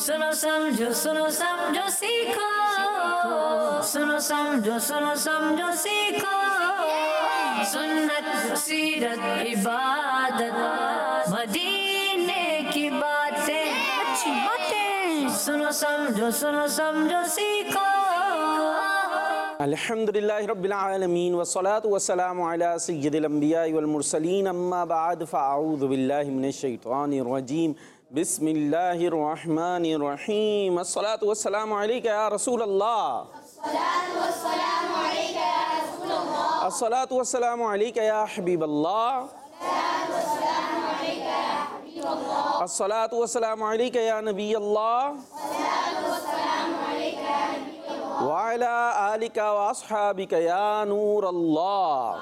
सुनो समझो सीखो, सुनो समझो सीखो, सुन्नत सीरत इबादत मदीने की बातें, अच्छी बातें, सुनो समझो सीखो। अल्हम्दुलिल्लाहि रब्बिल आलमीन वस्सलातु वस्सलामु अला सय्यिदिल अंबियाइ वल मुरसलीन अम्मा बाद फ़अऊज़ु बिल्लाहि मिनश शैतानिर रजीम बिस्मिल्लाहिर रहमानिर रहीम अस्सलातु वस्सलामु अलैका या रसूल अल्लाह, अस्सलातु वस्सलामु अलैका या हबीब अल्लाह, अस्सलातु वस्सलामु अलैका या नबी अल्लाह व अला आलिका व अस्हाबिका या नूर अल्लाह।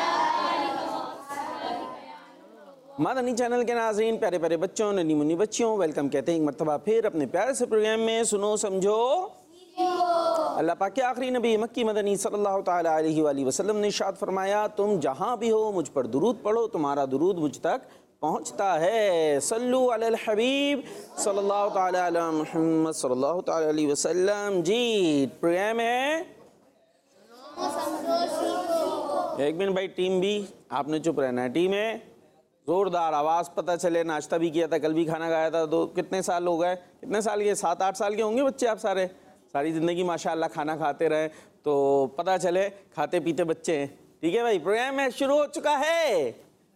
मदनी चैनल के नाज़रीन, प्यारे प्यारे बच्चों, नन्ही मुन्नी बच्चियों, वेलकम कहते हैं एक मरतबा फिर अपने प्यारे से प्रोग्राम में सुनो समझो। अल्लाह पाक के आखिरी नबी मक्की मदनी सल्लल्लाहु ताला अलैहि वसल्लम ने इरशाद फरमाया, तुम जहाँ भी हो मुझ पर दुरूद पढ़ो, तुम्हारा दुरूद मुझ तक पहुँचता है। सल्लु अलल हबीब सल्लल्लाहु ताला अला मुहम्मद सल्लल्लाहु ताला अलैहि वसल्लम। जी प्रोग्राम है एक मिनट भाई, टीम भी आपने चुप रहना है। टीम है ज़ोरदार आवाज़, पता चले नाश्ता भी किया था, कल भी खाना खाया था। तो कितने साल हो गए, कितने साल के, 7-8 साल के होंगे बच्चे आप सारे, सारी ज़िंदगी माशाअल्लाह खाना खाते रहे तो पता चले खाते पीते बच्चे हैं। ठीक है भाई, प्रोग्राम है शुरू हो चुका है।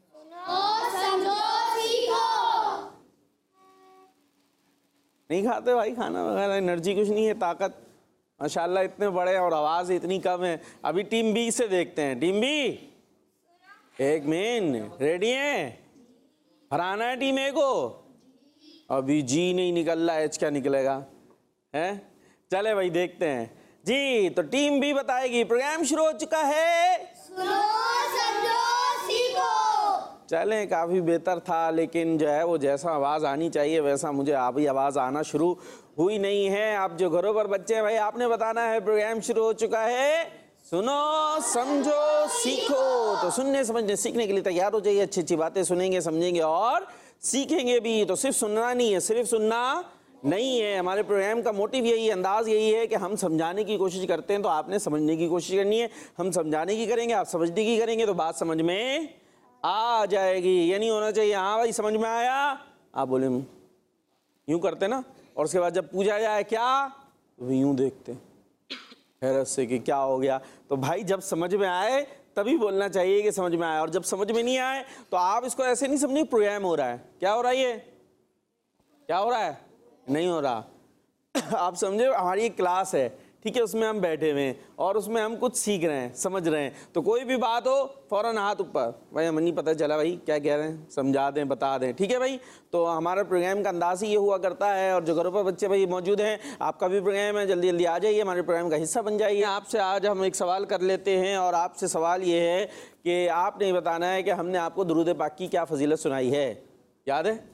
नहीं खाते भाई खाना वगैरह, एनर्जी कुछ नहीं है, ताकत माशाअल्लाह इतने बड़े और आवाज़ इतनी कम है। अभी टीम बी से देखते हैं। टीम बी एक मिनट, रेडी है? हराना है टीम ए को। अभी जी नहीं निकल रहा, एच क्या निकलेगा है? चले भाई देखते हैं जी। तो टीम बी बताएगी। प्रोग्राम शुरू हो चुका है। सुनो समझो सीखो। चलें, काफ़ी बेहतर था, लेकिन जो है वो जैसा आवाज़ आनी चाहिए वैसा मुझे अभी आवाज़ आना शुरू हुई नहीं है। आप जो घरों पर बच्चे हैं भाई, आपने बताना है प्रोग्राम शुरू हो चुका है। सुनो समझो सीखो। तो सुनने समझने सीखने के लिए तैयार हो जाइए। अच्छी अच्छी बातें सुनेंगे, समझेंगे और सीखेंगे भी। तो सिर्फ सुनना नहीं है, सिर्फ सुनना नहीं है। हमारे प्रोग्राम का मोटिव यही है, अंदाज़ यही है कि हम समझाने की कोशिश करते हैं तो आपने समझने की कोशिश करनी है। हम समझाने की करेंगे, आप समझने की करेंगे, तो बात समझ में आ जाएगी। ये नहीं होना चाहिए हाँ भाई समझ में आया, आप बोले यूँ करते ना, और उसके बाद जब पूछा जाए क्या तो यूँ देखते हैरत से कि क्या हो गया। तो भाई जब समझ में आए तभी बोलना चाहिए कि समझ में आया, और जब समझ में नहीं आए तो आप इसको ऐसे नहीं समझिए प्रोग्राम हो रहा है। क्या हो रहा है, ये क्या हो रहा है? नहीं हो रहा। आप समझे हमारी एक क्लास है, ठीक है, उसमें हम बैठे हुए हैं और उसमें हम कुछ सीख रहे हैं, समझ रहे हैं। तो कोई भी बात हो फ़ौरन हाथ ऊपर, भाई हमें नहीं पता चला भाई क्या कह रहे हैं, समझा दें, बता दें। ठीक है भाई, तो हमारा प्रोग्राम का अंदाज़ ही ये हुआ करता है। और जो घरों पर बच्चे भाई मौजूद हैं, आपका भी प्रोग्राम है, जल्दी जल्दी आ जाइए, हमारे प्रोग्राम का हिस्सा बन जाइए। आपसे आज हम एक सवाल कर लेते हैं, और आपसे सवाल ये है कि आपने बताना है कि हमने आपको दुरूद पाक की क्या फजीलत सुनाई है। याद है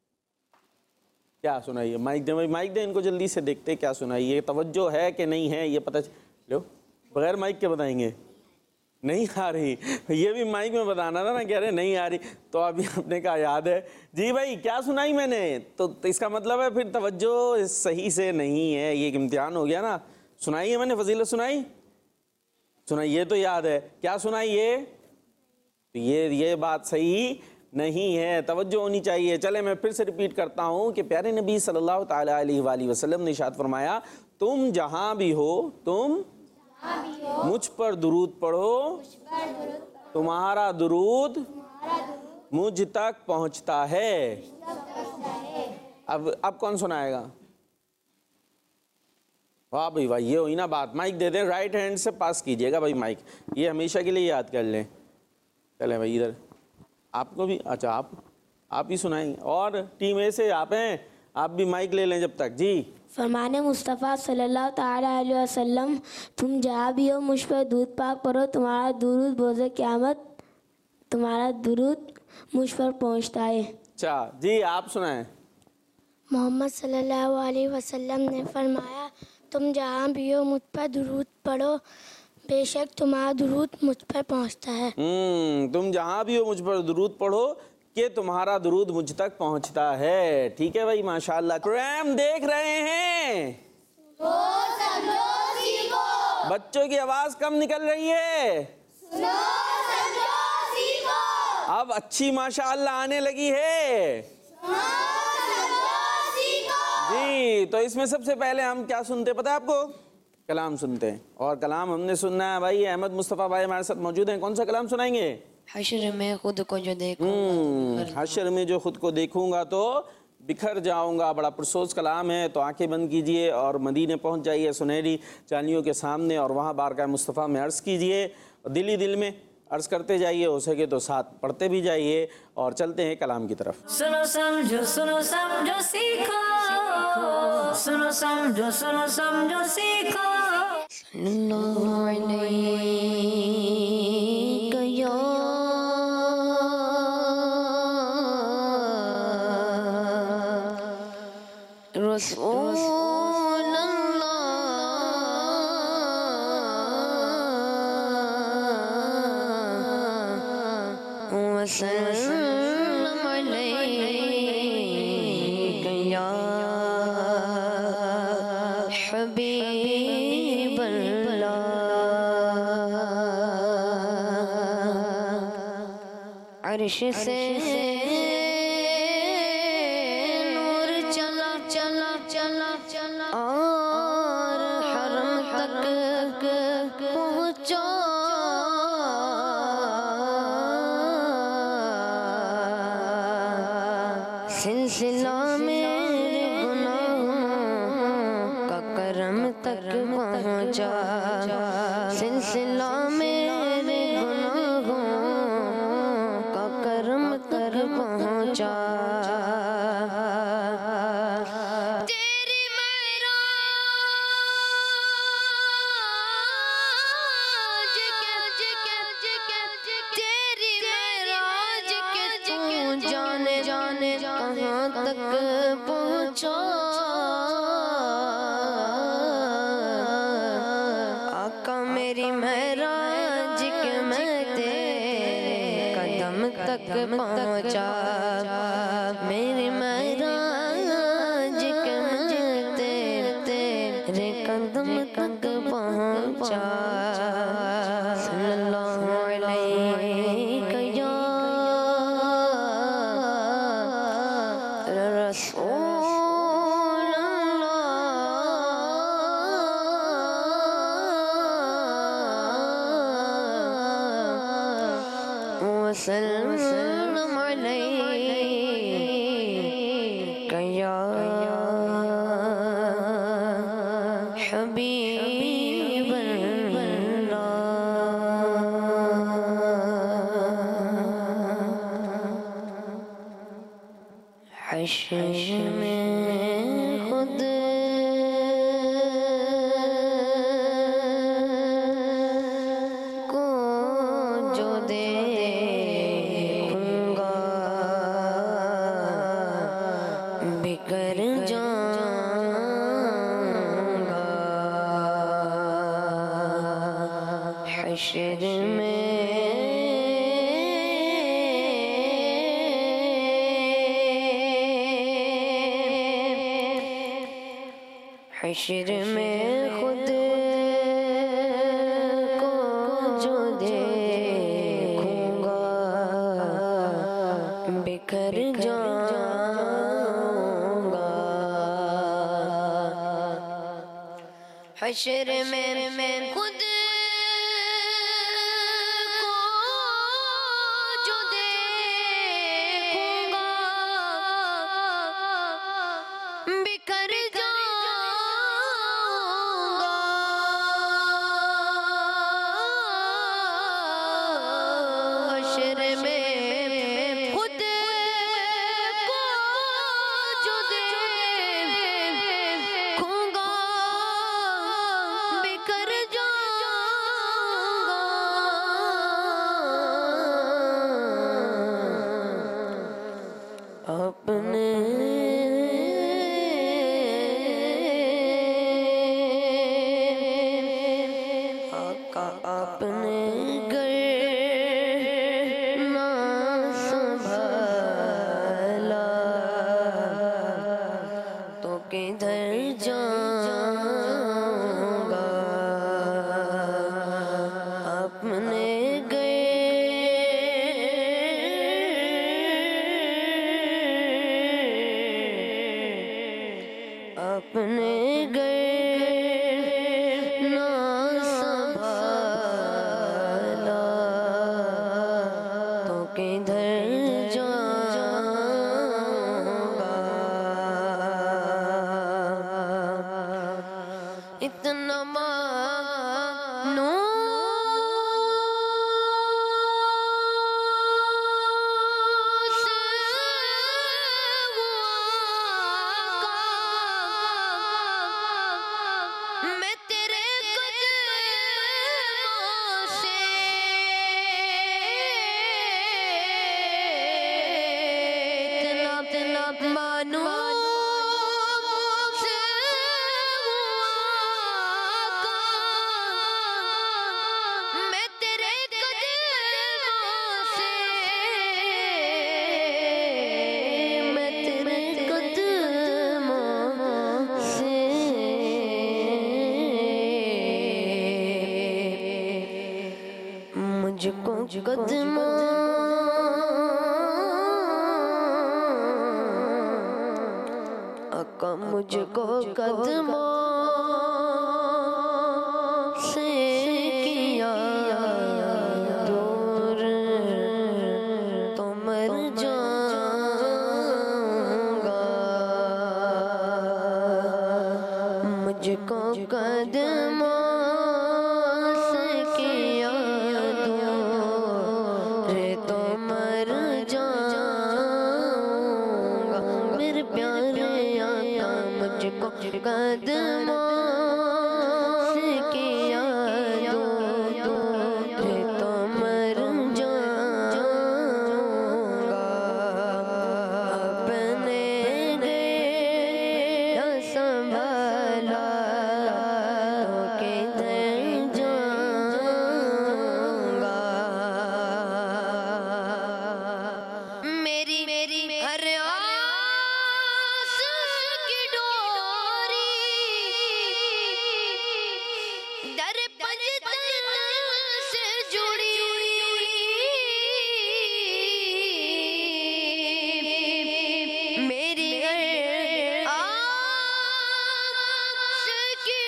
क्या सुनाइए? माइक दे भाई, माइक दे इनको, जल्दी से देखते क्या सुनाइए। तवज्जो है कि नहीं है ये पता लो, बगैर माइक के बताएंगे। नहीं आ रही, ये भी माइक में बताना था ना, कह रहे नहीं आ रही। तो अभी आपने कहा याद है जी भाई, क्या सुनाई मैंने, तो इसका मतलब है फिर तवज्जो सही से नहीं है, ये एक इम्तिहान हो गया ना। सुनाई है मैंने फजीलत, सुनाई ये तो याद है, क्या सुनाई ये बात सही नहीं है, तवज्जो होनी चाहिए। चले मैं फिर से रिपीट करता हूँ कि प्यारे नबी सल्लल्लाहु ताला अलैहि वसल्लम ने इरशाद फरमाया, तुम जहाँ भी हो तुम मुझ पर दुरूद पढ़ो, तुम्हारा दुरूद मुझ तक पहुँचता है। अब कौन सुनाएगा? वाह भाई वाह, ये हुई ना बात। माइक दे दें, राइट हैंड से पास कीजिएगा भाई माइक, ये हमेशा के लिए याद कर लें। चले भाई इधर आपको भी, अच्छा आप ही सुनाएंगे, और टीम ए से आप हैं, आप भी माइक ले लें जब तक। जी फरमाने मुस्तफ़ा सल्लल्लाहु ताला अलैहि वसल्लम, तुम जहाँ भी हो मुझ पर दूध पाक पढ़ो, तुम्हारा दुरूद रोज़े क़यामत तुम्हारा दुरूद मुझ पर पहुँचता है। अच्छा जी आप सुनाएं। मोहम्मद सल्लल्लाहु अलैहि वसल्लम ने फरमाया, तुम जहाँ भी हो मुझ पर दुरूद पढ़ो, बेशक तुम्हारा दुरूद मुझ पर पहुँचता है। तुम जहाँ भी हो मुझ पर दुरूद पढ़ो, कि तुम्हारा दुरूद मुझ तक पहुंचता है। ठीक है भाई, माशाल्लाह। प्रोग्राम देख रहे हैं? बच्चों की आवाज कम निकल रही है। अब अच्छी माशाल्लाह आने लगी है। जी, तो इसमें सबसे पहले हम क्या सुनते पता है आपको? कलाम सुनते हैं। और कलाम हमने सुनना है भाई, अहमद मुस्तफ़ा भाई हमारे साथ मौजूद हैं। कौन सा कलाम सुनाएंगे? हश्र में खुद को जो देखूंगा, हश्र में जो खुद को देखूंगा तो बिखर जाऊंगा। बड़ा पुरसोज कलाम है। तो आंखें बंद कीजिए और मदीने पहुंच जाइए सुनहरी चांदियों के सामने, और वहाँ बारगाह मुस्तफ़ा में अर्ज़ कीजिए। दिल ही दिल में अर्ज़ करते जाइए, हो सके तो साथ पढ़ते भी जाइए। और चलते हैं कलाम की तरफ। सुनो समझो सीखो, सुनो समझो सीखो। सल्लल्लाहु अलैहि या रसूल अल्लाह वसल्लम अलैका या हबीब अल्लाह। अर्श से नूर चला चला चला चला और हरम तक पहुँचा। सिलसिला मेरे गुनाहों का करम तक पहुँचा। सिलसिला मेरे गुनाहों का करम तक पहुँचा। तेरी मेराज के तू जाने जाने कहाँ तक पहुँचा। आका मेरी महराज के मैं तेरे कदम तक पहुँचा। मेरी महराज के मैं तेरे कदम तक पहुँचा। सल्लल्लाहु अलैहि या रसूल अल्लाह वसल्लम अलैका या हबीब अल्लाह। हश्र में खुद को जो देखूंगा बिखर जाऊंगा। हश्र हश्र में खुद को जो देखूंगा बिखर जाऊंगा। हश्र में खुद को जो देखूंगा बिखर अपने किधर जाऊंगा अपने अपने गए ना संभाला तो किधर जाऊंगा इतना मानो मैं तेरे कदमों से इतना मानो से मैं तेरे कदमों से मैं तेरे कदमों से मुझको कदमों आका मुझको कदमों से किया दूर तो मर जाऊंगा मुझको कदमों से किया दूर तो मर जाऊंगा मेरे प्यारे आका मुझको कदमों से किया दूर तो मर जाऊंगा अपने गए संभाला तो किधर जाऊंगा मेरी हर आस की डोरी दर पंजतन से जुड़ी मेरी आस की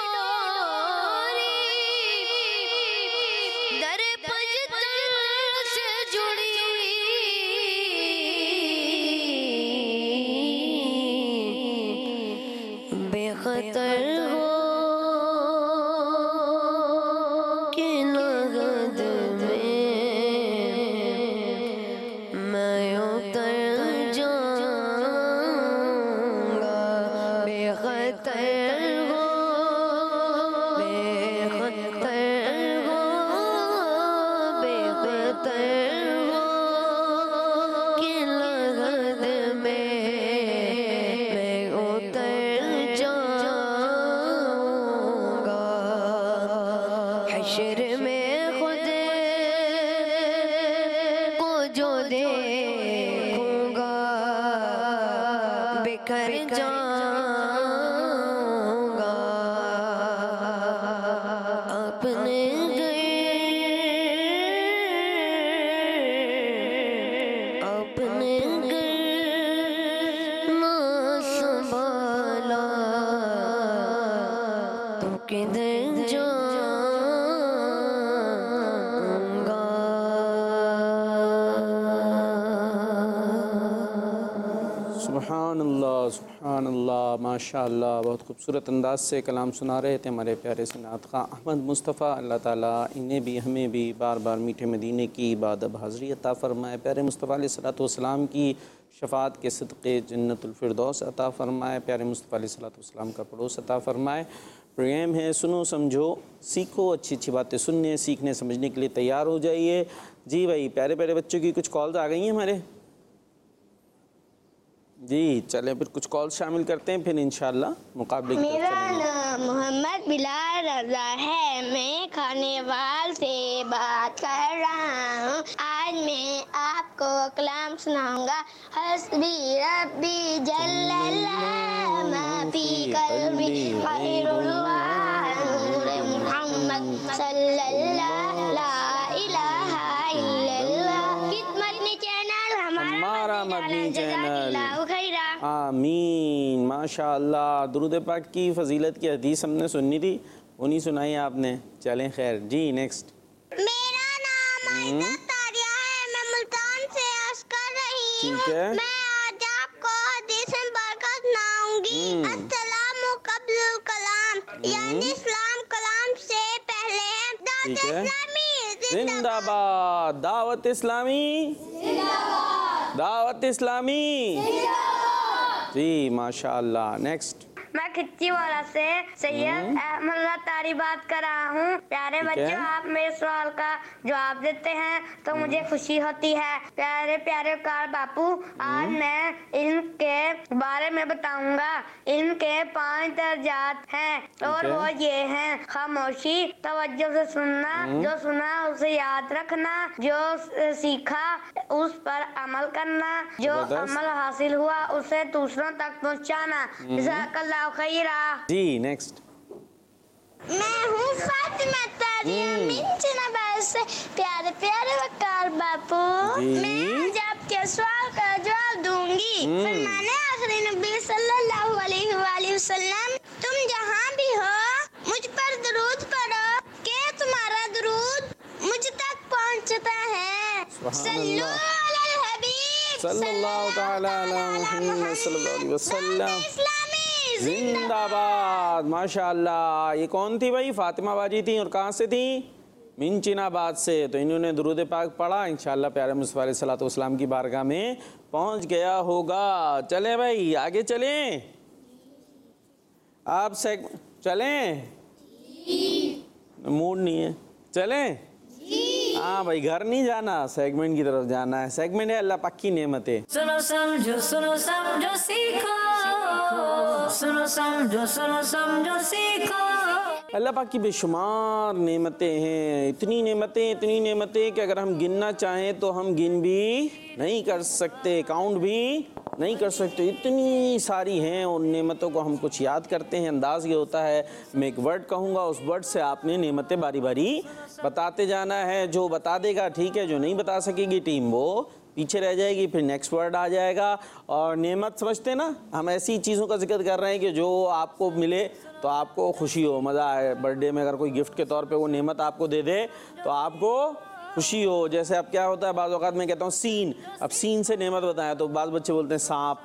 डोरी दर पंजतन से जुड़ी बेखतर हो कि लगद में मैं उतर जाऊंगा बेखतर हो कि लगद में मैं उतर जाऊंगा हश्र में खुद को जो देखूंगा बिखर जाऊंगा अपने अपने ना संभाला तो किधर जाऊंगा सुभान अल्लाह माशाअल्लाह बहुत खूबसूरत अंदाज से कलाम सुना रहे थे हमारे प्यारे से नात ख़्वां अहमद मुस्तफ़ा। अल्लाह ताला इन्हें भी हमें भी बार बार मीठे मदीने की इबादत हाज़री अता फ़रमाए। प्यारे मुस्तफ़ा अलैहिस्सलातु वस्सलाम की शफ़ाअत के सदक़े जन्नतुल फ़िरदौस अता फ़रमाए। प्यारे मुस्तफ़ा अलैहिस्सलातु वस्सलाम का पड़ोस अता फ़रमाए। प्रोग्राम है सुनो समझो सीखो, अच्छी अच्छी बातें सुनने सीखने समझने के लिए तैयार हो जाइए। जी भाई, प्यारे प्यारे बच्चों की कुछ कॉल्स आ गई हैं हमारे। जी चलें फिर कुछ कॉल शामिल करते हैं, फिर इंशाल्लाह मुकाबले की तरफ मेरा चलेंगे। नाम मोहम्मद बिलाल रज़ा है, मैं खानेवाल से बात कर रहा हूँ। आज मैं आप आपको कलाम सुनाऊंगा। हस्बी रब्बी जल्लल्लाह मा फी कल्बी खैरुल्लाह नूर मुहम्मद सल्लल्लाहु ला इलाहा इल्लल्लाह। किस मदनी चैनल हमारा मदनी चैनल। आमीन, माशाअल्लाह। दुरूद पाक की फजीलत की हदीस हमने सुननी थी, उन्हीं सुनाई आपने। चलें खैर जी, नेक्स्ट। मेरा नाम आयशा तारिया है, मैं मुल्तान से अर्ज कर रही हूँ। ठीक है। मैं आज आपको हदीस बरकत सुनाऊंगी। अस्सलामु कब्लुल कलाम, यानी इस्लाम कलाम से पहले है। दावत इस्लामी जिंदाबाद, दावत इस्लामी दावत इस्लामी जी, माशाअल्लाह। नेक्स्ट। मैं खिच्ची वाला से सैयद अहमद तारी बात कर रहा हूँ। प्यारे बच्चों, आप मेरे सवाल का जवाब देते हैं तो मुझे खुशी होती है। प्यारे प्यारे कार बापू, आज मैं इल्म के बारे में बताऊंगा। इल्म के 5 दर्जात हैं और वो ये हैं: खामोशी, तवज्जो से सुनना, जो सुना उसे याद रखना, जो सीखा उस पर अमल करना, जो अमल हासिल हुआ उसे दूसरों तक पहुँचाना। जज़ाकल्लाह खैरा। जी, नेक्स्ट। मैं हूँ फातिमा तारिया मिंचनाबाद से। प्यारे प्यारे वकार बापू, मैं आज आपके सवाल का जवाब दूंगी। फरमाने आखिरी नबी सल्लल्लाहु अलैहि वसल्लम, तुम जहाँ भी हो मुझ पर दुरूद पढ़ो कि तुम्हारा दुरूद मुझ तक पहुँचता है। सल्लल्लाहु अलल हबीब सल्लल्लाहु तआला अला मुहम्मद सल्लल्लाहु अलैहि वसल्लम। जिंदाबाद, माशाअल्लाह। ये कौन थी भाई? फातिमा बाजी थी, और कहाँ से थी? मिंचिनाबाद से। तो इन्होंने दुरूद पाक पढ़ा, इंशाअल्लाह प्यारे मुस्तफा अलैहिस्सलातु वस्सलाम की बारगाह में पहुँच गया होगा। चलें भाई, आगे चलें। आप चलें, मूड नहीं है, चलें। हाँ भाई, घर नहीं जाना, सेगमेंट की तरफ जाना है। सेगमेंट है अल्लाह पाक की नेमतें। सुनो समझो सीखो, सुनो समझो सीखो। अल्लाह पाक की बेशुमार नेमतें हैं। इतनी नेमतें कि अगर हम गिनना चाहें तो हम गिन भी नहीं कर सकते, काउंट भी नहीं कर सकते। इतनी सारी हैं, उन नेमतों को हम कुछ याद करते हैं। अंदाज़ ये होता है, मैं एक वर्ड कहूँगा, उस वर्ड से आपने नेमतें बारी बारी बताते जाना है। जो बता देगा ठीक है, जो नहीं बता सकेगी टीम वो पीछे रह जाएगी। फिर नेक्स्ट वर्ड आ जाएगा। और नेमत समझते ना, हम ऐसी चीज़ों का जिक्र कर रहे हैं कि जो आपको मिले तो आपको खुशी हो, मज़ा आए। बर्थडे में अगर कोई गिफ्ट के तौर पे वो नेमत आपको दे दे तो आपको खुशी हो। जैसे अब क्या होता है, बाज़ औक़ात मैं कहता हूँ सीन, अब सीन से नेमत बताया तो बाज़ बच्चे बोलते हैं सांप।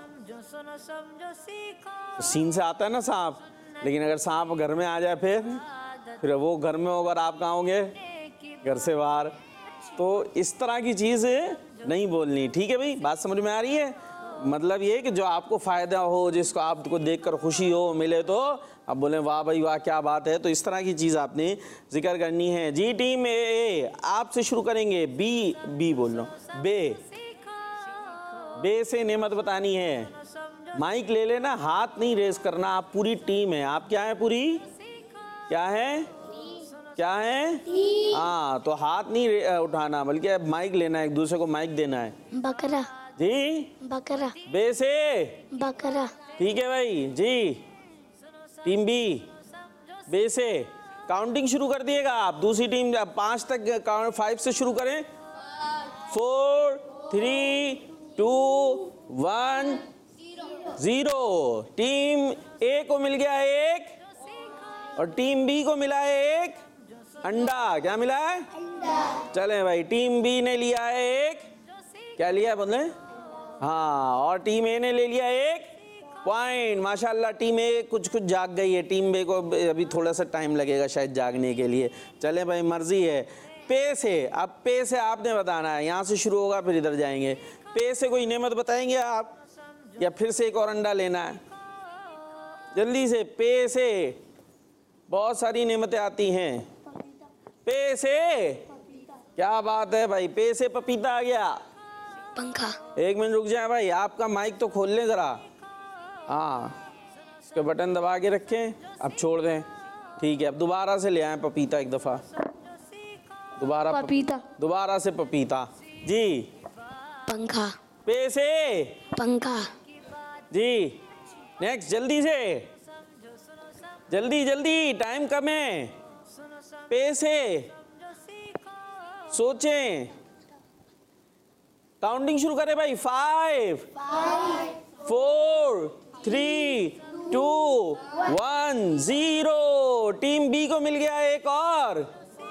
तो सीन से आता है ना सांप, लेकिन अगर सांप घर में आ जाए फिर वो घर में होगा, आप कहाँ होंगे? घर से बाहर। तो इस तरह की चीज़ नहीं बोलनी, ठीक है भाई? बात समझ में आ रही है? मतलब ये कि जो आपको फ़ायदा हो, जिसको आपको देखकर खुशी हो, मिले तो अब बोले वाह भाई वाह, क्या बात है। तो इस तरह की चीज़ आपने जिक्र करनी है। जी टीम ए, आपसे शुरू करेंगे। बी बोल लो, बे से नेमत बतानी है। माइक ले लेना, हाथ नहीं रेस करना। आप पूरी टीम है। आप क्या है? पूरी क्या है? हाँ, तो हाथ नहीं उठाना, बल्कि माइक लेना है, एक दूसरे को माइक देना है। बकरा। जी, बकरा। बे से बकरा। ठीक है भाई। जी टीम बी, बे से काउंटिंग शुरू कर दिएगा आप। दूसरी टीम 5 तक काउंट, 5 से शुरू करें। 4 3 2 1 0। टीम ए को मिल गया 1 और टीम बी को मिला है 1 अंडा। क्या मिला है? चले भाई, टीम बी ने लिया है 1, क्या लिया है बोले? हाँ, और टीम ए ने ले लिया 1 पॉइंट। माशाल्लाह, टीम ए कुछ जाग गई है। टीम बी को अभी थोड़ा सा टाइम लगेगा शायद जागने के लिए। चले भाई, मर्जी है। पे से, अब पे से आपने बताना है। यहाँ से शुरू होगा फिर इधर जाएंगे। पे से कोई नेमत बताएंगे आप, या फिर से एक और अंडा लेना है? जल्दी से। पे से बहुत सारी नेमतें आती हैं। पे से क्या बात है भाई, पे से पपीता आ गया। पंखा। 1 मिनट रुक जाए भाई, आपका माइक तो खोल लें ज़रा। हाँ, इसके बटन दबा के रखें, अब छोड़ दें। ठीक है, अब दोबारा से ले आए पपीता एक दफ़ा। दोबारा से पपीता जी। पंखा। पे से पंखा। जी, नेक्स्ट, जल्दी से, जल्दी जल्दी, टाइम कम है। पे से सोचें, काउंटिंग शुरू करें भाई। 5 4 3 2 1 0। टीम बी को मिल गया एक और,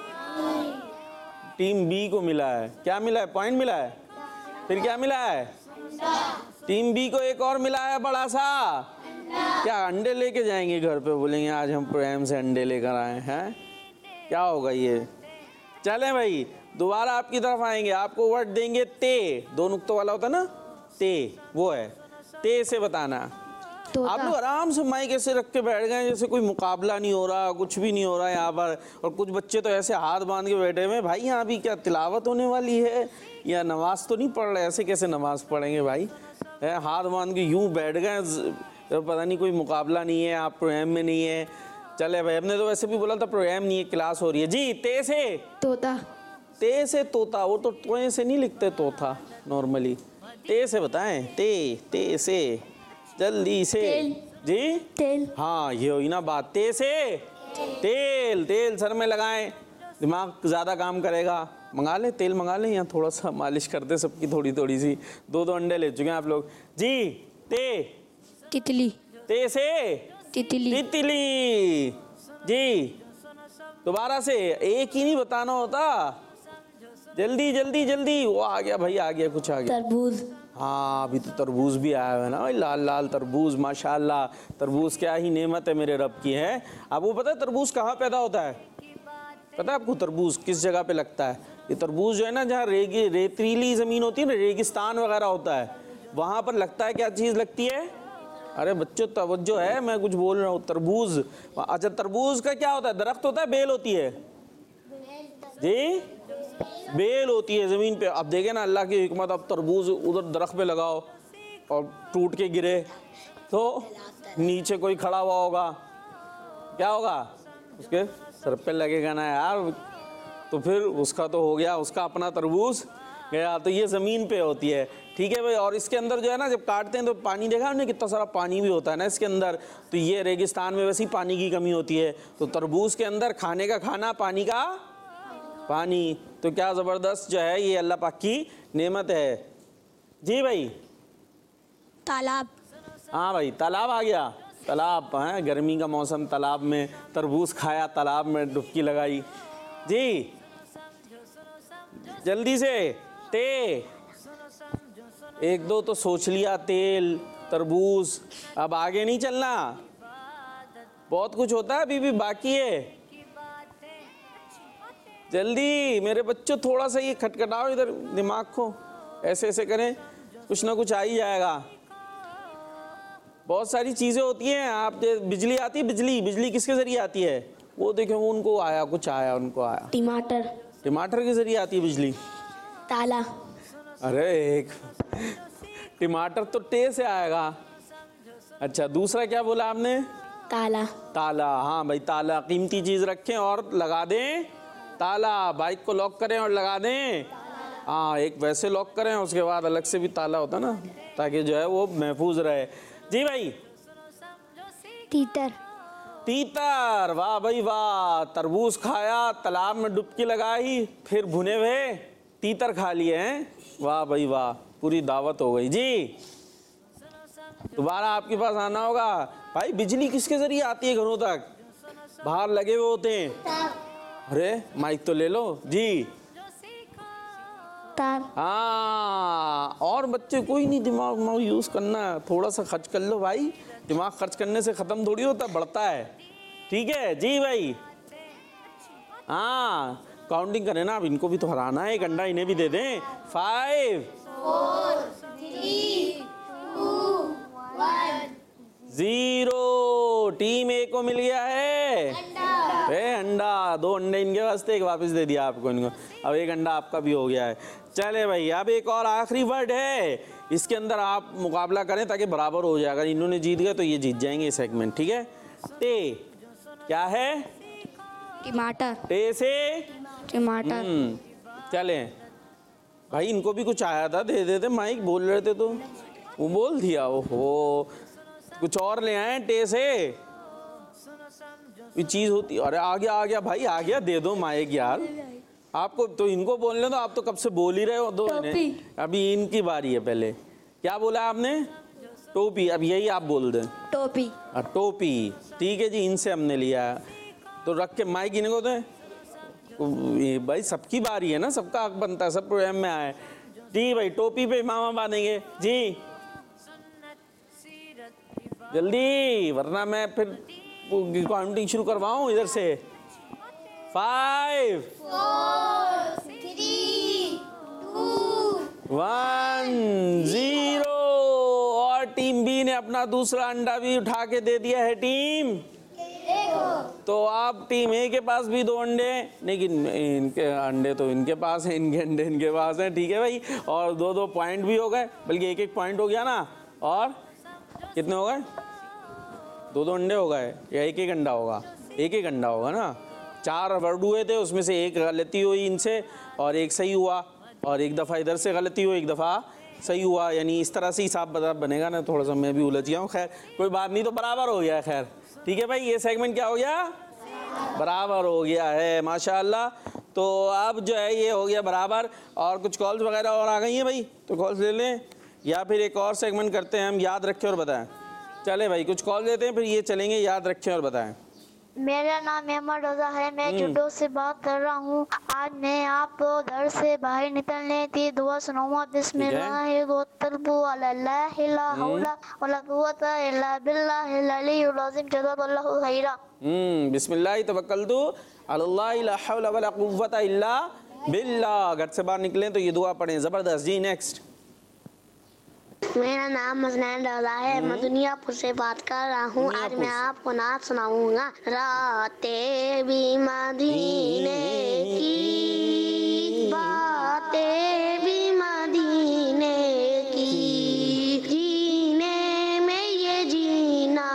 टीम बी को मिला है, क्या मिला है? पॉइंट मिला है। फिर क्या मिला है? टीम बी को एक और मिला है बड़ा सा। क्या अंडे लेके जाएंगे घर पे? बोलेंगे आज हम प्रेम से अंडे लेकर आए हैं। क्या होगा ये? चले भाई, दोबारा आपकी तरफ आएंगे, आपको वर्ड देंगे ते। 2 नुक्तों वाला होता ना, ते, वो है। ते से बताना। आप लोग आराम से माइक ऐसे रख के बैठ गए जैसे कोई मुकाबला नहीं हो रहा, कुछ भी नहीं हो रहा यहाँ पर। और कुछ बच्चे तो ऐसे हाथ बांध के बैठे हुए, भाई यहाँ भी क्या तिलावत होने वाली है या नमाज तो नहीं पढ़ रहे? ऐसे कैसे नमाज पढ़ेंगे भाई? हाथ बांध के यूं बैठ गए, पता नहीं कोई मुकाबला नहीं है, आप प्रोग्राम में नहीं है। चले भाई, हमने तो वैसे भी बोला था प्रोग्राम नहीं है, क्लास हो रही है। जी, ते से तोता। ते से तोता, वो तो तोए से नहीं लिखते तोता नॉर्मली। ते से बताएं, ते से, जल्दी से। जी, तेल। हाँ, ये हुई ना बात। ते से तेल, तेल सर में लगाएं, दिमाग ज्यादा काम करेगा। मंगा ले तेल, मंगा ले, यहाँ थोड़ा सा मालिश करते सबकी थोड़ी थोड़ी सी। 2 अंडे ले चुके हैं आप लोग। जी, ते तितली। ते से तितली। तितली। जी, दोबारा से, एक ही नहीं बताना होता, जल्दी जल्दी जल्दी। वो आ गया भाई, आ गया, कुछ आ गया। तरबूज। हाँ, अभी तो तरबूज भी आया है ना भाई, लाल लाल तरबूज, माशाल्लाह। तरबूज क्या ही नेमत है मेरे रब की है। आपको पता है तरबूज कहाँ पैदा होता है? पता है आपको तरबूज किस जगह पे लगता है? ये तरबूज जो है ना, जहाँ रेतीली ज़मीन होती है ना, रेगिस्तान वगैरह होता है, वहाँ पर लगता है। क्या चीज़ लगती है? अरे बच्चों तवज्जो है, मैं कुछ बोल रहा हूँ। तरबूज। अच्छा, तरबूज का क्या होता है? दरख्त होता है, बेल होती है? जी, बेल होती है ज़मीन पे। अब देखे ना अल्लाह की हिकमत, अब तरबूज उधर दरख्त पे लगाओ और टूट के गिरे तो नीचे कोई खड़ा हुआ होगा, क्या होगा? उसके सर पे लगेगा ना यार, तो फिर उसका तो हो गया, उसका अपना तरबूज गया। तो ये ज़मीन पे होती है, ठीक है भाई। और इसके अंदर जो है ना, जब काटते हैं तो पानी, देखा हमने कितना सारा पानी भी होता है ना इसके अंदर। तो ये रेगिस्तान में वैसे ही पानी की कमी होती है, तो तरबूज के अंदर खाने का खाना, पानी का पानी। तो क्या ज़बरदस्त जो है ये अल्लाह पाक की नेमत है। जी भाई, तालाब। हाँ भाई, तालाब आ गया। तालाब है, गर्मी का मौसम, तालाब में तरबूज खाया, तालाब में डुबकी लगाई। जी, जल्दी से, ते, 1 2 तो सोच लिया, तेल, तरबूज। अब आगे नहीं चलना, बहुत कुछ होता है, अभी भी बाकी है। जल्दी मेरे बच्चों, थोड़ा सा ये खटखटाओ इधर दिमाग को, ऐसे ऐसे करें, कुछ ना कुछ आ ही जाएगा। बहुत सारी चीज़ें होती हैं। आप बिजली आती है, बिजली, बिजली किसके ज़रिए आती है? वो देखो, उनको आया, कुछ आया, उनको आया। टमाटर। टमाटर के ज़रिए आती है बिजली। ताला। अरे एक टमाटर तो टे से आएगा। अच्छा, दूसरा क्या बोला आपने? ताला। ताला। हाँ भाई, ताला, कीमती चीज़ रखें और लगा दें ताला। बाइक को लॉक करें और लगा दें। हाँ, एक वैसे लॉक करें, उसके बाद अलग से भी ताला होता ना, ताकि जो है वो महफूज रहे। जी भाई, तीतर। तीतर, वाह भाई वाह। तरबूज खाया, तालाब में डुबकी लगाई, फिर भुने हुए तीतर खा लिए हैं। वाह भाई वाह, पूरी दावत हो गई। जी, दोबारा आपके पास आना होगा। भाई, बिजली किसके जरिए आती है घरों तक? बाहर लगे हुए होते हैं। अरे माइक तो ले लो। जी, तार। हाँ, और बच्चे कोई नहीं दिमाग यूज करना, थोड़ा सा खर्च कर लो भाई। दिमाग खर्च करने से खत्म थोड़ी होता, बढ़ता है। ठीक है जी भाई। हाँ, काउंटिंग करें ना, अब इनको भी तो हराना है, एक अंडा इन्हें भी दे दें। 5 4 3 2 1 0। टीम ए को मिल गया है अंडा। 2 अंडे इनके वास्ते, एक वापस दे दिया आपको इनको। अब एक अंडा आपका भी हो गया है। चले भाई, अब एक और आखिरी वर्ड है, इसके अंदर आप मुकाबला करें ताकि बराबर हो जाएगा। इन्होंने जीत गए तो ये जीत जाएंगे सेगमेंट, ठीक है। टे क्या है? टमाटर। टे से टमाटर। चले। भाई इनको भी कुछ आया था, दे देते माइक, बोल रहे थे तो वो बोल दिया। ओहो, कुछ और ले आए टे से, ये चीज होती। अरे आ गया भाई, आ गया, दे दो माइक यार। आपको तो इनको बोलने दो, आप तो कब से बोल ही रहे हो। दो इन्हें, अभी इनकी बारी है। पहले क्या बोला आपने? टोपी। अब यही आप बोल दें, टोपी। टोपी, ठीक है जी, इनसे हमने लिया। तो रख के माइक इनको दें। भाई सबकी बारी है ना, सबका हक बनता है, सब प्रोग्राम में आए। ठीक भाई, टोपी पे मामा बांधेंगे जी, जल्दी, वरना मैं फिर काउंटिंग शुरू करवाऊं इधर से। 5 4 3 2 1 0। और टीम बी ने अपना दूसरा अंडा भी उठा के दे दिया है टीम। तो आप टीम ए के पास भी 2 अंडे, लेकिन इनके अंडे तो इनके पास हैं, इनके अंडे इनके पास हैं। ठीक है भाई, और 2-2 पॉइंट भी हो गए, बल्कि 1-1 पॉइंट हो गया ना। और कितने हो गए? 2-2 अंडे हो गए, या 1-1 अंडा होगा? 1-1 अंडा होगा ना। 4 वर्ड हुए थे, उसमें से 1 गलती हुई इनसे और 1 सही हुआ, और 1 दफ़ा इधर से गलती हुई, 1 दफ़ा सही हुआ। यानी इस तरह से हिसाब बनेगा ना। थोड़ा सा मैं भी उलझ गया हूँ, खैर कोई बात नहीं, तो बराबर हो गया है। खैर ठीक है भाई, ये सेगमेंट क्या हो गया? बराबर हो गया है, माशाल्लाह। तो अब जो है ये हो गया बराबर। और कुछ कॉल्स वगैरह और आ गई हैं भाई, तो कॉल्स ले लें, या फिर एक और सेगमेंट करते हैं हम, याद रखें और बताएं। चले भाई, कुछ कॉल लेते हैं, फिर ये चलेंगे, याद रखें और बताएं। मेरा नाम मोहम्मद रजा है, मैं जुडो से बात कर रहा हूँ। आज मैं आपको घर से बाहर निकलने की दुआ सुनाऊंगा। बिस्मिल्लाह तवक्कलतु अल्लाह ला हौला वला कुव्वता इल्ला बिल्लाह। घर से बाहर निकलें तो ये दुआ पढ़ें। जबरदस्त जी, नेक्स्ट। मेरा नाम मसनैन रजा है, मैं दुनियापुर से बात कर रहा हूँ। आज मैं आपको नात सुनाऊंगा। रातें भी मदीने की, बातें भी मदीने की, जीने में ये जीना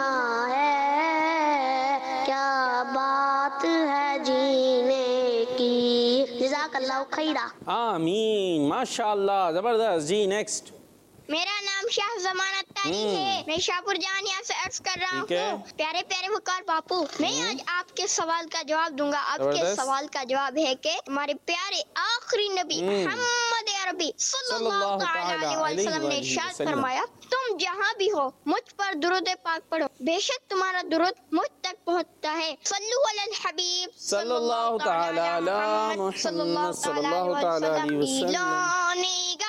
है, क्या बात है जीने की। जज़ाकल्लाहु खैरा। आमीन, माशाअल्लाह, जबरदस्त जी, नेक्स्ट। मेरा नाम शाह जमानत तारी है, मैं शाहपुर जानिया से अर्ज कर रहा हूँ। प्यारे प्यारे वकार बापू, मैं आज आपके सवाल का जवाब दूंगा। आपके सवाल का जवाब है कि हमारे प्यारे आखिरी नबी मोहम्मद अरबी सल्लल्लाहु अलैहि वसल्लम ने इरशाद फरमाया, तुम जहाँ भी हो मुझ पर दुरूद पाक पढ़ो, बेशक तुम्हारा दुरूद मुझ तक पहुँचता है। सल्लु अलल हबीब सल्लल्लाहु तआला अला मुहम्मद सल्लल्लाहु तआला अलैहि वसल्लम।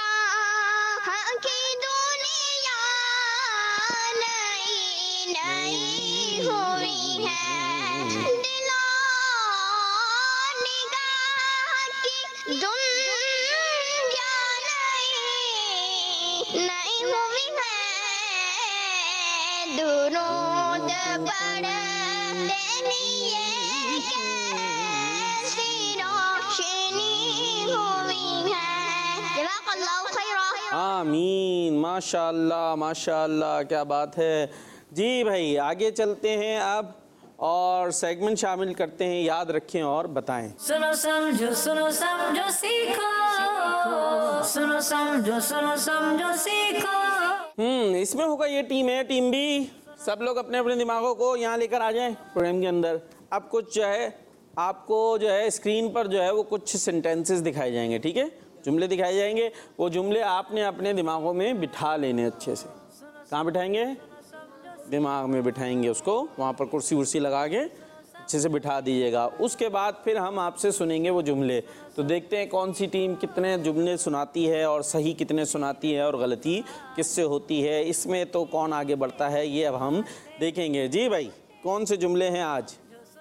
आमीन, माशाअल्लाह माशाअल्लाह, क्या बात है जी। भाई आगे चलते हैं अब और सेगमेंट शामिल करते हैं, याद रखें और बताएं। सुनो समझो सीखो, सुनो समझो सीखो। इसमें होगा ये टीम है, टीम बी। सब लोग अपने अपने दिमागों को यहाँ लेकर आ जाएं प्रोग्राम के अंदर। अब कुछ जो है आपको जो है स्क्रीन पर जो है वो कुछ सेंटेंसेस दिखाए जाएंगे, ठीक है, जुमले दिखाए जाएंगे। वो जुमले आपने अपने दिमागों में बिठा लेने अच्छे से। कहाँ बिठाएंगे? दिमाग में बिठाएंगे उसको, वहाँ पर कुर्सी वुर्सी लगा के अच्छे से बिठा दीजिएगा। उसके बाद फिर हम आपसे सुनेंगे वो जुमले। तो देखते हैं कौन सी टीम कितने जुमले सुनाती है और सही कितने सुनाती है और गलती किससे होती है। इसमें तो कौन आगे बढ़ता है ये अब हम देखेंगे। जी भाई, कौन से जुमले हैं आज?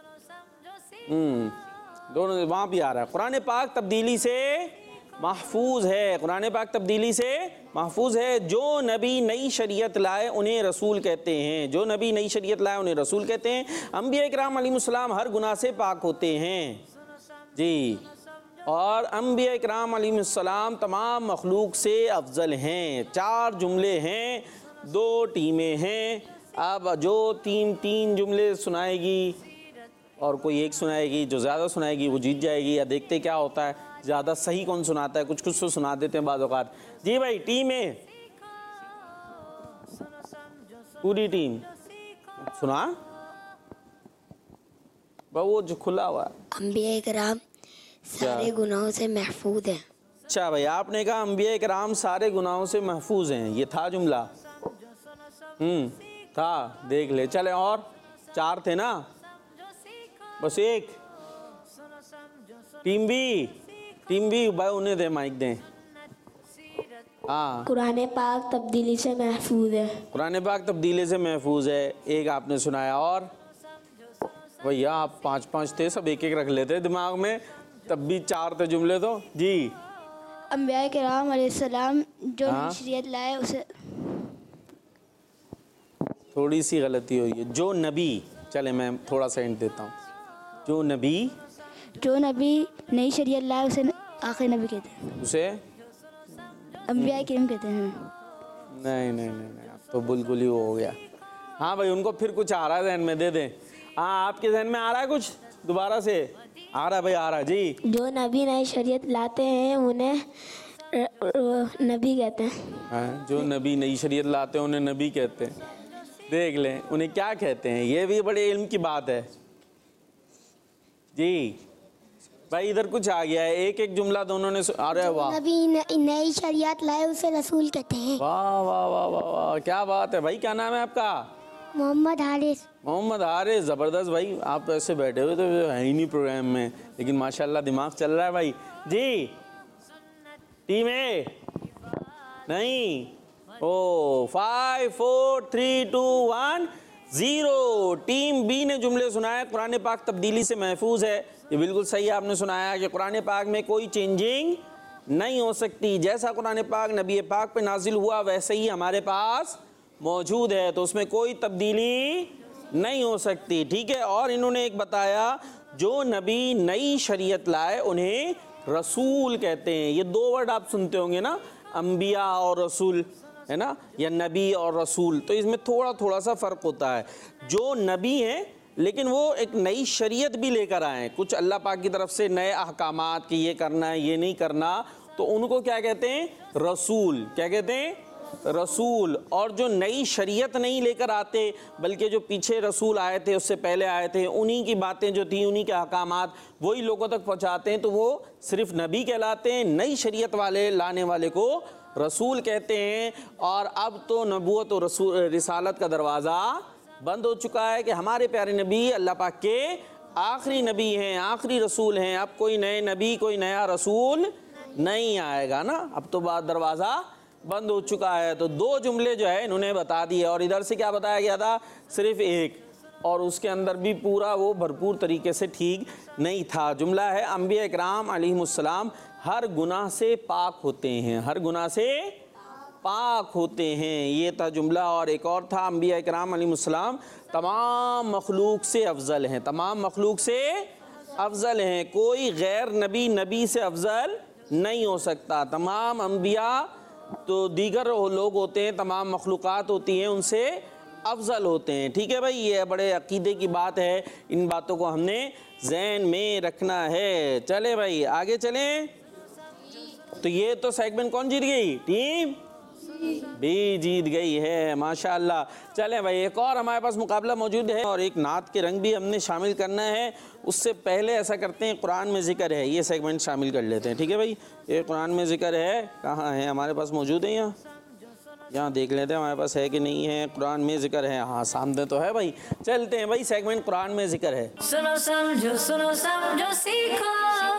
दोनों वहाँ भी आ रहा है। कुरान पाक तब्दीली से महफूज है, कुरान पाक तब्दीली से महफूज है। जो नबी नई शरीयत लाए उन्हें रसूल कहते हैं, जो नबी नई शरीयत लाए उन्हें रसूल कहते हैं। अंबिया इकराम अलैहिस्सलाम हर गुनाह से पाक होते हैं जी, और अंबिया इकराम अलैहिस्सलाम तमाम मखलूक से अफजल हैं। 4 जुमले हैं, 2 टीमें हैं। अब जो टीम 3 जुमले सुनाएगी और कोई एक सुनाएगी, जो ज़्यादा सुनाएगी वो जीत जाएगी। या देखते क्या होता है। ज़्यादा सही कौन सुनाता है, कुछ कुछ तो सुना देते हैं बाज़ औक़ात। जी भाई, टीम ए, पूरी टीम सुना, वो जो खुला हुआ है। अम्बिया कराम सारे गुनाहों से महफूज हैं। अच्छा भाई, आपने कहा अंबिया कराम सारे गुनाहों से महफूज हैं, ये था जुमला? था, देख ले। चले, और 4 थे ना, बस एक। टीम बी भाई, उन्हें दे माइक दें। हाँ, कुरान पाक तब्दीली से महफूज है। कुरान पाक तब्दीली से महफूज है, एक आपने सुनाया। और भैया आप 5-5 थे, सब एक एक रख लेते दिमाग में, तब भी 4 थे जुमले तो। जी, अम्बिया कराम अलैहिस्सलाम जो हाँ? शरीयत लाए उसे थोड़ी सी गलती हुई है। जो नबी, चले मैं थोड़ा सा हिंट देता हूँ। जो नबी नई शरीयत लाए उसे आखिरी नबी कहते हैं, उसे अम्बिया किरम कहते हैं। नहीं, अब तो बिल्कुल ही वो हो गया। हाँ भाई, उनको फिर कुछ आ रहा है जहन में, दे दें। हाँ, आपके जहन में आ रहा है कुछ, दोबारा से आ रहा है भाई, आ रहा है जी। जो नबी नई शरीयत लाते हैं उन्हें नबी कहते हैं। हाँ, जो नबी नई शरीयत लाते हैं उन्हें नबी कहते हैं। देख लें उन्हें क्या कहते हैं, ये भी बड़े इल्म की बात है जी। भाई इधर कुछ आ गया है, एक एक जुमला दोनों ने अरे वाह, नबी नई शरीयत लाए उसे रसूल कहते हैं। वाह वाह वाह वाह वाह, क्या बात है भाई। क्या नाम है आपका? मोहम्मद हारिस। मोहम्मद हारिस, ज़बरदस्त भाई। आप ऐसे बैठे हुए तो है ही नहीं प्रोग्राम में, लेकिन माशाल्लाह दिमाग चल रहा है भाई। जी, टीम ए नहीं, ओ 5 4 3 2 1 0। टीम बी ने जुमले सुनाया, कुरान पाक तब्दीली से महफूज है। ये बिल्कुल सही आपने सुनाया कि कुरान पाक में कोई चेंजिंग नहीं हो सकती। जैसा कुरान पाक नबी पाक पे नाजिल हुआ वैसे ही हमारे पास मौजूद है, तो उसमें कोई तब्दीली नहीं हो सकती। ठीक है, और इन्होंने एक बताया, जो नबी नई शरीयत लाए उन्हें रसूल कहते हैं। ये 2 वर्ड आप सुनते होंगे ना, अंबिया और रसूल, है ना, या नबी और रसूल, तो इसमें थोड़ा थोड़ा सा फ़र्क होता है। जो नबी हैं लेकिन वो एक नई शरीयत भी लेकर आए, कुछ अल्लाह पाक की तरफ से नए अहकामात कि ये करना है ये नहीं करना, तो उनको क्या कहते हैं? रसूल। क्या कहते हैं? रसूल। और जो नई शरीयत नहीं लेकर आते, बल्कि जो पीछे रसूल आए थे, उससे पहले आए थे, उन्हीं की बातें जो थी, उन्हीं के अहकामात वही लोगों तक पहुंचाते हैं, तो वो सिर्फ नबी कहलाते हैं। नई शरीयत वाले लाने वाले को रसूल कहते हैं। और अब तो नबूवत और रसूल रिसालत का दरवाज़ा बंद हो चुका है कि हमारे प्यारे नबी अल्लाह पाक के आखिरी नबी हैं, आखिरी रसूल हैं। अब कोई नए नबी, कोई नया रसूल नहीं आएगा ना, अब तो बात दरवाज़ा बंद हो चुका है। तो 2 जुमले जो है इन्होंने बता दिए, और इधर से क्या बताया गया था? सिर्फ एक, और उसके अंदर भी पूरा वो भरपूर तरीके से ठीक नहीं था। जुमला है, अंबिया इकराम अलैहिमुस्सलाम हर गुनाह से पाक होते हैं, हर गुनाह से पाक होते हैं, ये था जुमला। और एक और था, अंबिया इकराम अलैहिमुस्सलाम तमाम मखलूक से अफजल हैं, तमाम मखलूक से अफजल हैं। कोई गैर नबी नबी से अफजल नहीं हो सकता। तमाम अंबिया तो दीगर लोग होते हैं, तमाम मखलूक़ात होती हैं, उनसे अफजल होते हैं। ठीक है भाई, ये बड़े अकीदे की बात है, इन बातों को हमने ज़हन में रखना है। चले भाई आगे चलें। तो ये तो सेगमेंट कौन जीत गई? टीम बी जीत गई है, माशाअल्लाह। चलें भाई, एक और हमारे पास मुकाबला मौजूद है, और एक नात के रंग भी हमने शामिल करना है। उससे पहले ऐसा करते हैं, कुरान में ज़िक्र है, ये सेगमेंट शामिल कर लेते हैं। ठीक है भाई, ये कुरान में ज़िक्र है, कहाँ है? हमारे पास मौजूद है यहाँ देख लेते हैं हमारे पास है कि नहीं है। कुरान में ज़िक्र है, हाँ सामने तो है भाई। चलते हैं भाई, सेगमेंट कुरान में ज़िक्र है। सुनो समझो सीखो,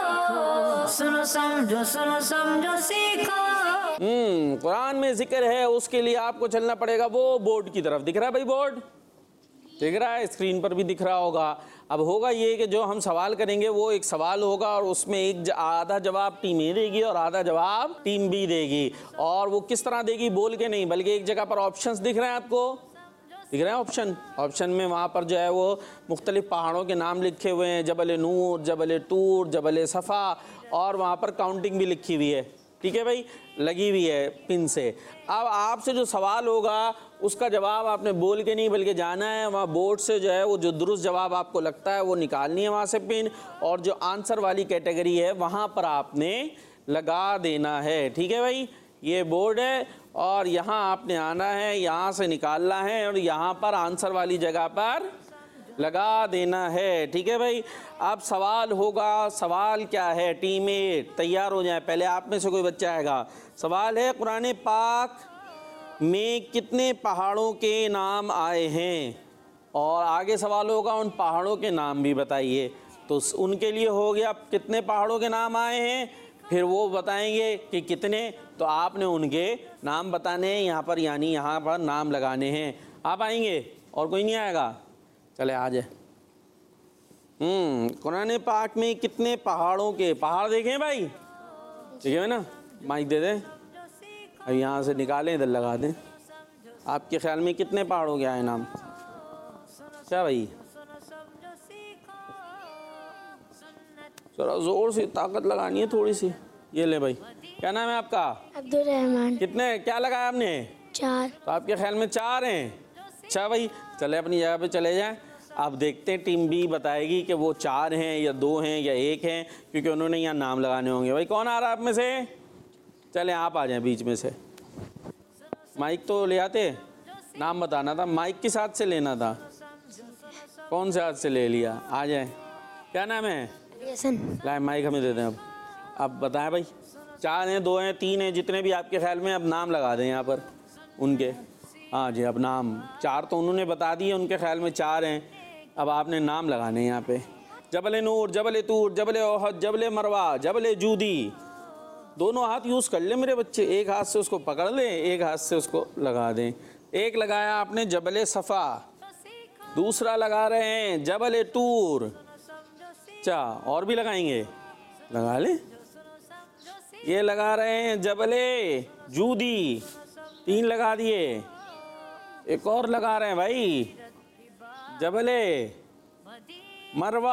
सुनो समझो सीखो। कुरान में ज़िक्र है, उसके लिए आपको चलना पड़ेगा वो बोर्ड की तरफ। दिख रहा है भाई बोर्ड? दिख रहा है, स्क्रीन पर भी दिख रहा होगा। अब होगा ये कि जो हम सवाल करेंगे वो एक सवाल होगा, और उसमें एक आधा जवाब टीम ए देगी और आधा जवाब टीम बी देगी। और वो किस तरह देगी? बोल के नहीं, बल्कि एक जगह पर ऑप्शंस दिख रहे हैं आपको, दिख रहे हैं ऑप्शन में वहाँ पर जो है वो मुख्तलिफ पहाड़ों के नाम लिखे हुए हैं, जबल नूर, जबल तूर, जबल सफ़ा, और वहाँ पर काउंटिंग भी लिखी हुई है। ठीक है भाई, लगी हुई है पिन से। अब आपसे जो सवाल होगा उसका जवाब आपने बोल के नहीं बल्कि जाना है वहाँ बोर्ड से, जो है वो जो दुरुस्त जवाब आपको लगता है वो निकालनी है वहाँ से पिन, और जो आंसर वाली कैटेगरी है वहाँ पर आपने लगा देना है। ठीक है भाई, ये बोर्ड है और यहाँ आपने आना है, यहाँ से निकालना है और यहाँ पर आंसर वाली जगह पर लगा देना है। ठीक है भाई, अब सवाल होगा। सवाल क्या है? टीम ए तैयार हो जाए, पहले आप में से कोई बच्चा आएगा। सवाल है, कुरान पाक में कितने पहाड़ों के नाम आए हैं? और आगे सवाल होगा उन पहाड़ों के नाम भी बताइए। तो उनके लिए हो गया कितने पहाड़ों के नाम आए हैं, फिर वो बताएंगे कि कितने, तो आपने उनके नाम बताने हैं यहाँ पर, यानी यहाँ पर नाम लगाने हैं। आप आएंगे और कोई नहीं आएगा? चले आ जाए। कुरान पाक में कितने पहाड़ों के, पहाड़ देखें भाई, ठीक है ना, माइक दे दें, अब यहाँ से निकालें इधर लगा दें। आपके ख्याल में कितने पहाड़ों के आए नाम? क्या भाई, जरा जोर से ताकत लगानी है थोड़ी सी। ये ले भाई, क्या नाम है आपका? अब्दुल रहमान। कितने, क्या लगाया आपने? 4। तो आपके ख्याल में 4 हैं। अच्छा भाई, चले अपनी जगह पे चले जाएं। आप देखते हैं टीम बी बताएगी कि वो 4 हैं या 2 हैं या 1 हैं, क्योंकि उन्होंने यहाँ नाम लगाने होंगे। भाई कौन आ रहा है आप में से? चले आप आ जाएं बीच में से। माइक तो ले आते, नाम बताना था, माइक किस हाथ से लेना था? कौन से हाथ से ले लिया? आ जाए। क्या नाम है? लाए माइक हमें दे दें। अब बताएं भाई, 4 हैं, 2 हैं, 3 हैं, जितने भी आपके ख्याल में, अब नाम लगा दें यहाँ पर उनके। हाँ जी, अब नाम 4 तो उन्होंने बता दिए, उनके ख्याल में 4 हैं। अब आपने नाम लगाने यहाँ पे। जबल नूर, जबल तूर, जबल ओहद, जबल मरवा, जबल जूदी। दोनों हाथ यूज़ कर ले मेरे बच्चे, एक हाथ से उसको पकड़ लें, एक हाथ से उसको लगा दें। एक लगाया आपने जबल सफ़ा, दूसरा लगा रहे हैं जबल तूर। अच्छा, और भी लगाएंगे? लगा लें। ये लगा रहे हैं जबल जूदी, 3 लगा दिए। एक और लगा रहे हैं भाई, जबले मरवा।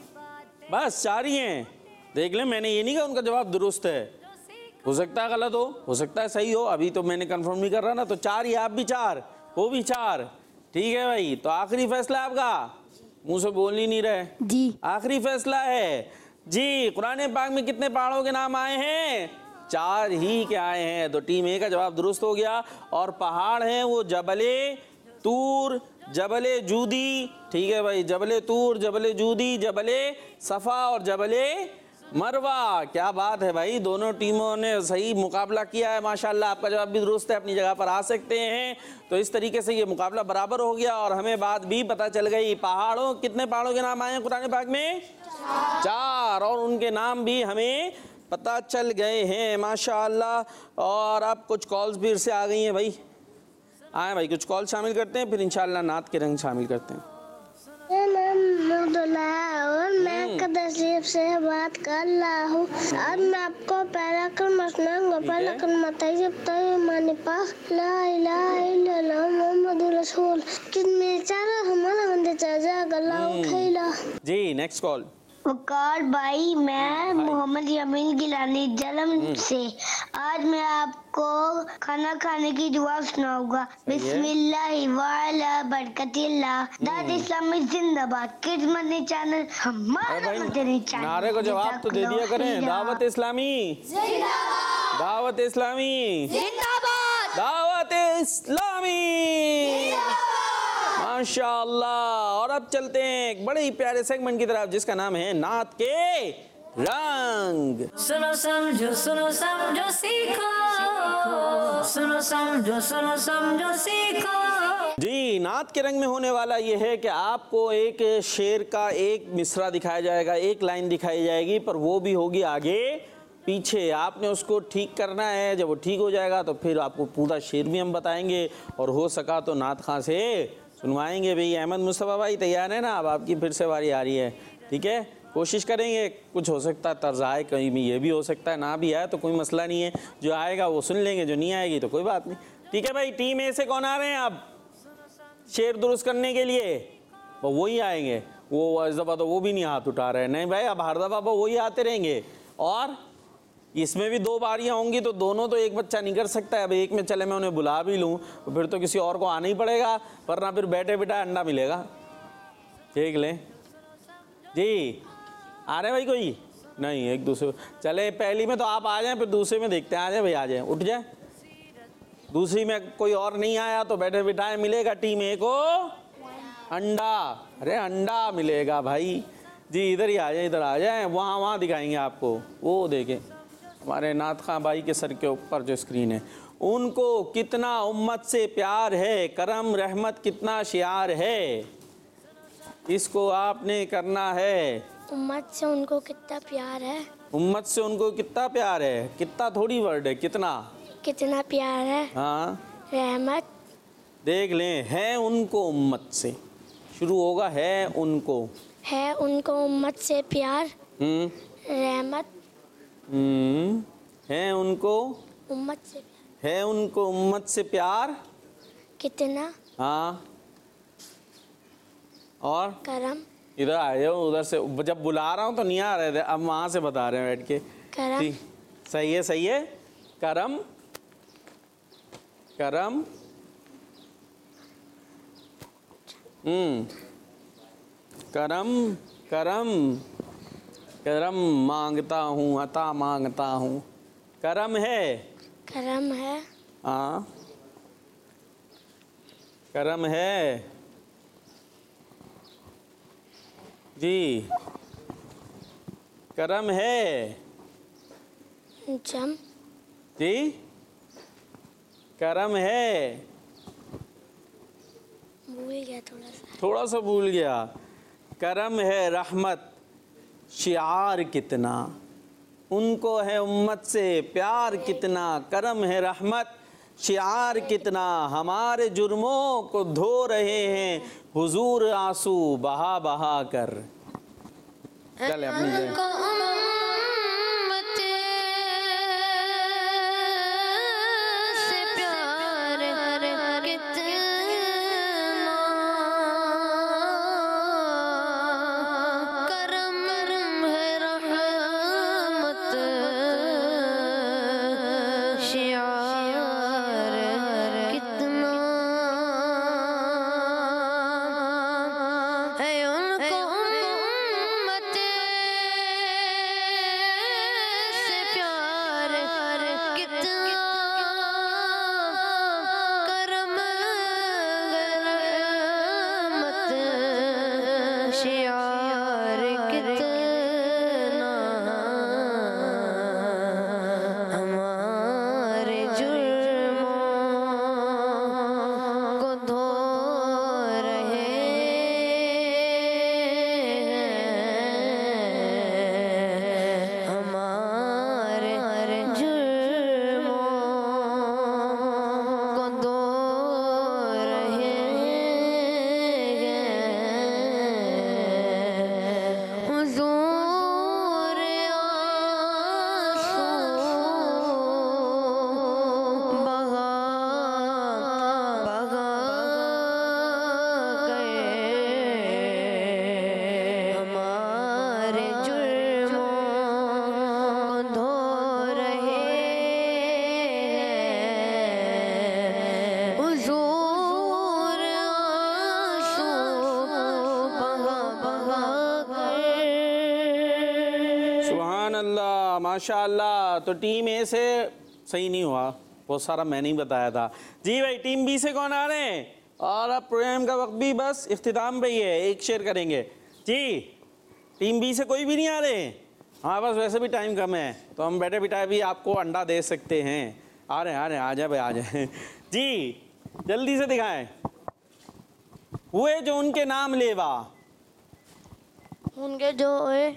बस 4 ही हैं। देख लें, मैंने ये नहीं कहा उनका जवाब दुरुस्त है, हो सकता है गलत हो सकता है सही हो, अभी तो मैंने कंफर्म नहीं कर रहा ना। तो 4 ही, आप भी 4, वो भी 4। ठीक है भाई, तो आखिरी फैसला आपका, मुंह से बोल ही नहीं रहे जी। आखिरी फैसला है जी। कुरान पाक में कितने पहाड़ों के नाम आए हैं? 4 ही के आए हैं। तो टीम ए का जवाब दुरुस्त हो गया। और पहाड़ हैं वो जबले तूर, जबले जूदी। ठीक है भाई, जबले तूर, जबले जूदी, जबले सफ़ा और जबले मरवा। क्या बात है भाई, दोनों टीमों ने सही मुकाबला किया है माशाल्लाह। आपका जवाब भी दुरुस्त है, अपनी जगह पर आ सकते हैं। तो इस तरीके से ये मुकाबला बराबर हो गया और हमें बात भी पता चल गई। पहाड़ों, कितने पहाड़ों के नाम आए हैं कुरान पाक में? 4, और उनके नाम भी हमें पता चल गए हैं माशाल्लाह। और अब कुछ कॉल्स भी से आ गई हैं भाई, आए भाई कुछ कॉल शामिल करते हैं, फिर इंशाल्लाह नात के रंग शामिल करते हैं। मेरा नाम अब्दुल्ला है और मैं कदसीब से बात कर रहा हूँ। आज मैं आपको पहला कलमा सुनाऊंगा। पहला कलमा तैयब तैयब माने पाक ला इलाहा इल्लल्लाह मुहम्मदुर रसूल किसमें चारा हमारा मंदिर चाचा गल्ला खैला। जी नेक्स्ट कॉल। वकार भाई, मैं मोहम्मद यमीन गिलानी जलम से। आज मैं आपको खाना खाने की दुआ सुनाऊंगा। बिस्मिल्लाहि वाला बरकतिल्लाह। दाद इस्लामी जिंदाबाद। किस्मत चैनल हमारा मदनी चैनल। नारे को जवाब तो दे दिया करें। दावत इस्लामी जिंदाबाद, दावत इस्लामी जिंदाबाद, दावत इस्लामी माशाअल्लाह। और अब चलते हैं एक बड़े ही प्यारे सेगमेंट की तरफ जिसका नाम है नात के रंग। सुनो समझो सीखो, सुनो समझो सीखो। जी, नात के रंग में होने वाला ये है कि आपको एक शेर का एक मिसरा दिखाया जाएगा, एक लाइन दिखाई जाएगी, पर वो भी होगी आगे पीछे। आपने उसको ठीक करना है। जब वो ठीक हो जाएगा तो फिर आपको पूरा शेर भी हम बताएंगे और हो सका तो नात खां से सुनवाएंगे भी। अहमद मुस्तफ़ा भाई तैयार है ना? अब आपकी फिर से बारी आ रही है, ठीक है? कोशिश करेंगे, कुछ हो सकता है तर्ज आए, कहीं भी ये भी हो सकता है ना भी आए तो कोई मसला नहीं है। जो आएगा वो सुन लेंगे, जो नहीं आएगी तो कोई बात नहीं। ठीक है भाई, टीम ए से कौन आ रहे हैं अब शेर दुरुस्त करने के लिए? वो ही आएंगे। वो इस दफ़ा तो वो भी नहीं हाथ उठा रहे। नहीं भाई, अब हर दफ़ा वही आते रहेंगे। और इसमें भी 2 बारियां होंगी तो दोनों तो एक बच्चा नहीं कर सकता है। अब एक में चले मैं उन्हें बुला भी लूँ तो फिर तो किसी और को आना ही पड़ेगा, वरना फिर बैठे बिठाए अंडा मिलेगा। देख लें जी, आ रहे भाई कोई नहीं? एक दूसरे चले, पहली में तो आप आ जाएं, फिर दूसरे में देखते हैं। आ जाए भाई, आ जाए, उठ जाए। दूसरी में कोई और नहीं आया तो बैठे बिठाए मिलेगा टीम ए को अंडा। अरे अंडा मिलेगा भाई जी। इधर ही आ जाए, इधर आ जाए, वहाँ दिखाएंगे आपको। वो देखें हमारे नाथ खां भाई के सर के ऊपर जो स्क्रीन है, उनको कितना उम्मत से प्यार है, करम रहमत कितना शियार है, इसको आपने करना है। उम्मत से उनको कितना प्यार है, उम्मत से उनको कितना प्यार है, कितना थोड़ी वर्ड है, कितना कितना प्यार है। हाँ रहमत देख लें, है उनको उम्मत से शुरू होगा, है उनको, है उनको उम्मत से प्यार। रहमत है उनको उम्मत से, है उनको उम्मत से प्यार कितना हाँ। और करम, इधर आए हो, उधर से जब बुला रहा हूँ तो नहीं आ रहे थे, अब वहाँ से बता रहे हैं बैठ के। करम ठीक, सही है, सही है। करम, करम, करम, करम, करम मांगता हूँ, अता मांगता हूँ। करम है, करम है, हाँ करम है जी, करम है जम जी, करम है। भूल गया थोड़ा सा भूल गया। करम है रहमत शियार कितना, उनको है उम्मत से प्यार कितना। करम है रहमत शियार कितना, हमारे जुर्मों को धो रहे हैं हुजूर आंसू बहा बहा कर। चले अपनी जगह। माशाअल्लाह। तो टीम ए से सही नहीं हुआ, बहुत सारा मैंने ही बताया था जी। भाई टीम बी से कौन आ रहे हैं? और अब प्रोग्राम का वक्त भी बस इख्तिताम पे ही है, एक शेयर करेंगे जी। टीम बी से कोई भी नहीं आ रहे? हाँ बस वैसे भी टाइम कम है तो हम बैठे बिठाए भी आपको अंडा दे सकते हैं। आ रहे हैं, आ जाए भाई, आ जाए जी, जल्दी से दिखाएं। हुए जो उनके नाम लेवा, उनके जो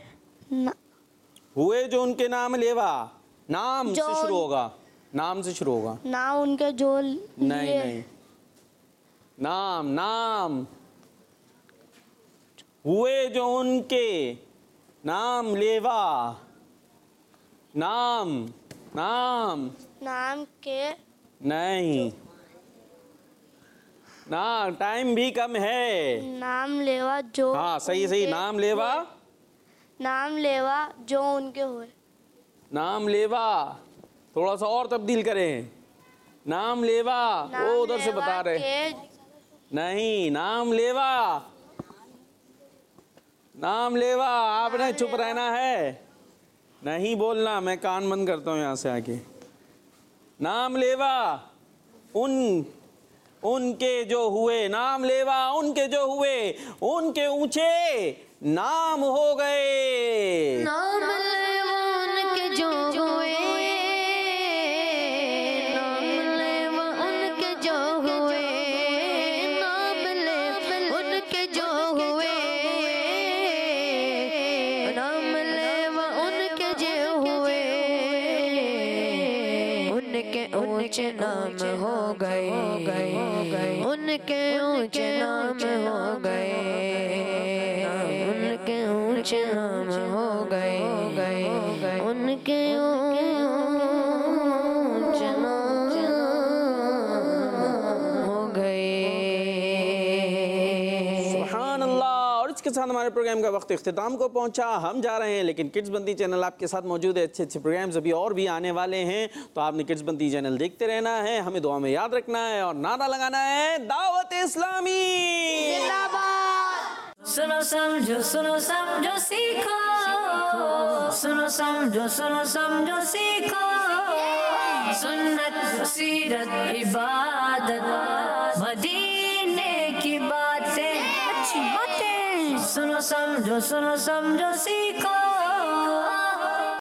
हुए जो उनके नाम लेवा, नाम से शुरू होगा, नाम से शुरू होगा। नाम उनके जो नहीं नहीं, नाम नाम। हुए जो उनके नाम लेवा, नाम नाम नाम के नहीं ना, टाइम भी कम है। नाम लेवा जो, हाँ सही सही, नाम लेवा, नाम लेवा जो उनके हुए। नाम लेवा, थोड़ा सा और तब्दील करें। नाम लेवा, वो उधर से बता रहे नहीं, नाम लेवा, नाम लेवा, आपने चुप रहना है, नहीं बोलना, मैं कान बंद करता हूँ यहाँ से आके। नाम लेवा उनके जो हुए, नाम लेवा उनके जो हुए, उनके ऊंचे नाम हो गए। नाम लेवा उनके जो हुए, नाम लेवा उनके जो हुए, नाम लेवा उनके जो हुए, नाम लेवा उनके जो हुए, उनके ऊंचे नाम हो गए, उनके ऊंचे नाम हो गए, उनके ऊंचे नाम हो गए, उनके ऊंचे नाम हो गए। सुभान अल्लाह। और इसके साथ हमारे प्रोग्राम का वक्त इख्तिताम को पहुंचा। हम जा रहे हैं, लेकिन किड्स बंदी चैनल आपके साथ मौजूद है। अच्छे अच्छे प्रोग्राम्स अभी और भी आने वाले हैं, तो आपने किड्स बंदी चैनल देखते रहना है, हमें दुआ में याद रखना है और नारा लगाना है दावत इस्लामी जिंदाबाद। सुनो समझो सीखो, सुनो समझो सीखो, सुन्नत सीरत इबादत मदीने की बातें, अच्छी बातें। सुनो समझो सीखो।